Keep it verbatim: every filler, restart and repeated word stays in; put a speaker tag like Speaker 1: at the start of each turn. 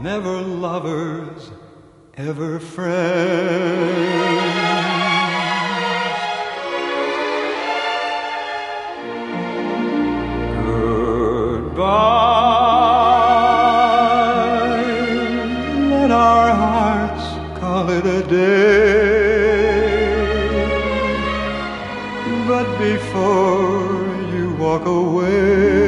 Speaker 1: never lovers, ever friends. Goodbye, let our hearts call it a day. But before you walk away,